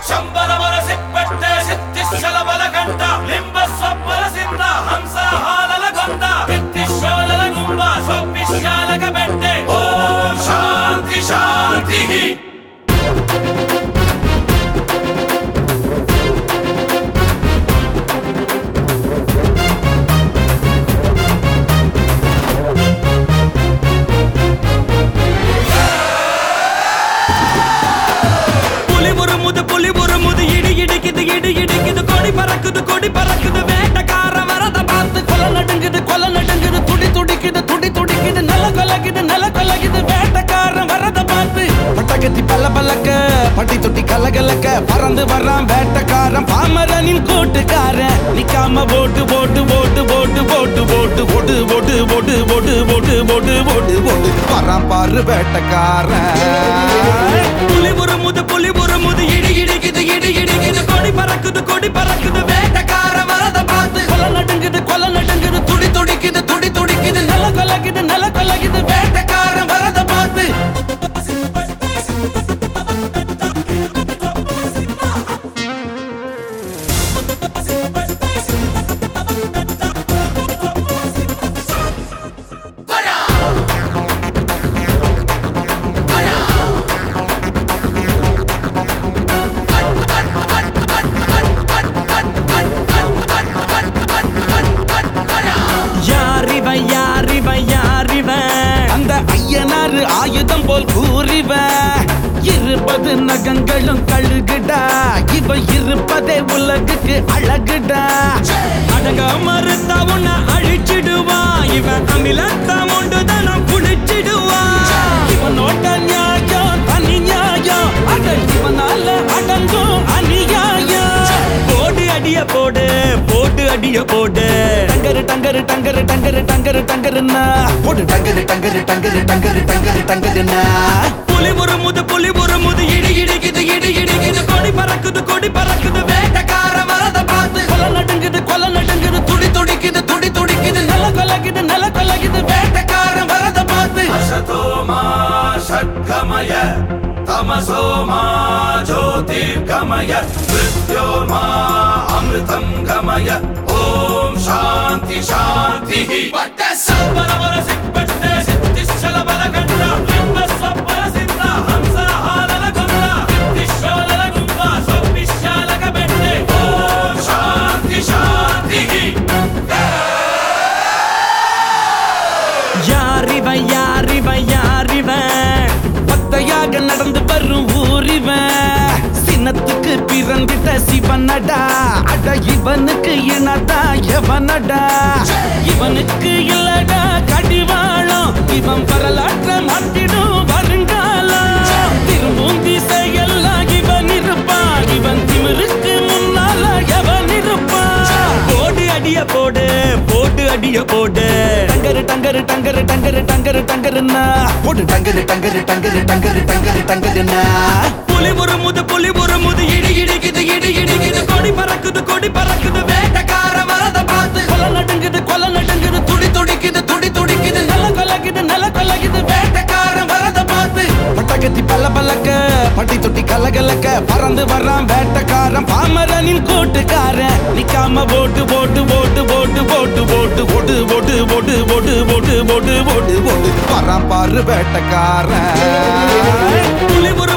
ಶಂಬರವರ ಸಿಪ್ಪಟ್ಟೆ ಸಿತ್ತಿಶಲಬಲ ಗಂಟ ಲಿಂಬ ಸ್ವಪ್ಪಲ ಸಿದ್ಧ ಹಂಸ ಹಾಲಲ ಗೊಂದ ಬಿತ್ತಿಶೋಲಲ ಗುಂಬ ಸೊಪ್ಪಿಶಾಲಕ ಬೆಟ್ಟೆ ಓಂ ಶಾಂತಿ ಶಾಂತಿ கொடி பறக்குது வேட்டக்கார வரத பார்த்து கொலை நடுங்குது துடி துடிக்குது நில கொலகுது வேட்டக்காரன் வரத பார்த்து பட்டகத்தி பல்லக்க பட்டி தொட்டி கலகலக்க பறந்து வர்றான் வேட்டக்காரன் பாமரனின் கூட்டுக்காரன் நிக்காம போட்டு வரான் பாரு வேட்டக்காரன் புலி உருமுது இடி இடிக்குது கொடி பறக்குது வேட்டக்கார வரத பார்த்து கொலை நடுங்குது துடி துடிக்குது நில கொலகுது வேட்டக்காரன் வரத பார்த்து அந்த ஐயனாறு ஆயுதம் போல் கூறிவன் இருப்பது நகங்களும் கழுகுடா இவ இருப்பதே உலகுக்கு அழகுடா அடங்க மறுத்தா உன்னை அழிச்சிடுவான் இவன் அமிலத்தம் ஒன்றுதான் குடிச்சிடுவான் இவனோட நியாயம் தனி நியாயம் அட இவனால அடங்கும் அநியாயம் போடு அடிய போடு டங்கருன்னா போடு டங்கருன்னா புலி உருமுது இடி இடிக்குது கொடி பறக்குது வேட்டக்கார வரத பார்த்து கொலை நடுங்குது துடி துடிக்குது நில கொலகுது வேட்டக்கார வரத பார்த்து அசதோமா ஷட்கமய தமசோமா ஜோதிர்கமய மிருத்யோர்மா அமிர்தம் கமய ஓம் சாந்தி சாந்தி பட்ட சம்பரவர சிப்பட்டே சித்திஷலபல கண்ட லிம்ப ஸ்வப்பல சித்த ஹம்ச ஹாலல கொண்ட வித்திஷோலல கும்ப சொப்பிஷாலக பெட்டே ஓம் சாந்தி சாந்தி யாரிவன் பத்தையாக நடந்து வரும் ஊரிவன் சின்னத்துக்கு பிறந்திட்ட சிவனடா அட இவனுக்கு இனதா எவனடா இவனுக்கு இல்லடா கடிவாளம் இவன் வரலாற்ற மாட்டிடும் வருங்காலம் திரும்பும் திசையெல்லாம் இவன் இருப்பான் இவன் திமிருக்கு முன்னால எவன் இருப்பான் போடு அடிய போடு டங்கருன்னா போடு புலி உருமுது இடி இடிக்குது கொடி பறக்குது வேட்டக்கார வரத பார்த்து கொலை நடுங்குது துடி துடிக்குது நில கொலகுது வேட்டக்கார வரத பார்த்து பட்டகத்தி பல்லக்க பட்டி தொட்டி கலகலக்க பறந்து வர்றான் வேட்டக்காரன் பாமரனின் கூட்டுக்காரன் நிக்காம போட்டு வரான் பாரு வேட்டக்காரன்